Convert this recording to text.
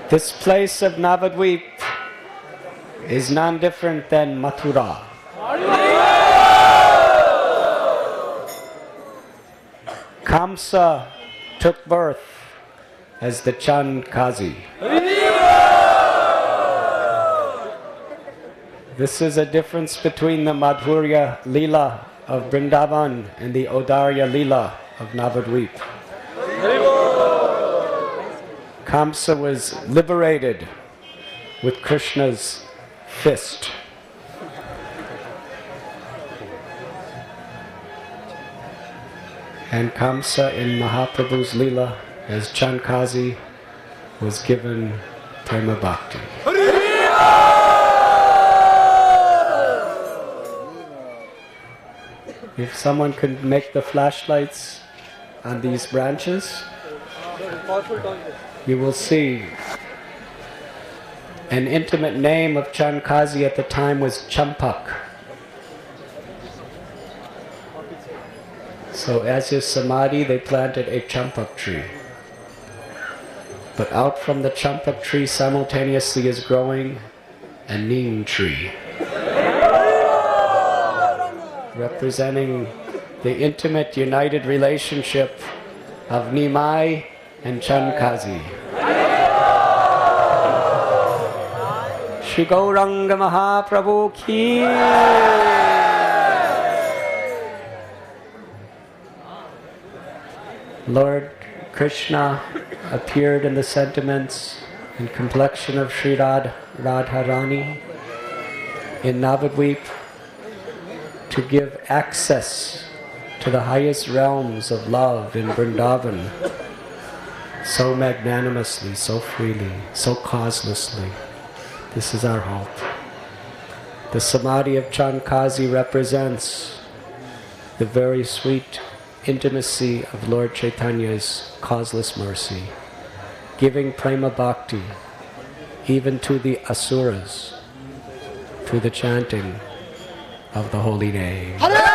This place of Navadvip is none different than Mathura. Kamsa took birth as the Chand Kazi. This is a difference between the Madhurya Leela of Vrindavan and the Audarya Leela of Navadvip. Kamsa was liberated with Krishna's fist. And Kamsa in Mahaprabhu's Leela as Chandkazi was given Prema Bhakti. If someone could make the flashlights on these branches, you will see an intimate name of Chandkazi at the time was Champak. So as his samadhi, they planted a champak tree. But out from the champak tree simultaneously is growing a neem tree, representing the intimate united relationship of Nimai and Chandkazi. Shri Gauranga Mahaprabhu ki. Lord Krishna appeared in the sentiments and complexion of Sri Radharani in Navadvip to give access to the highest realms of love in Vrindavan so magnanimously, so freely, so causelessly. This is our hope. The Samadhi of Chandkazi represents the very sweet intimacy of Lord Chaitanya's causeless mercy, giving Prema Bhakti even to the Asuras, to the chanting of the holy name.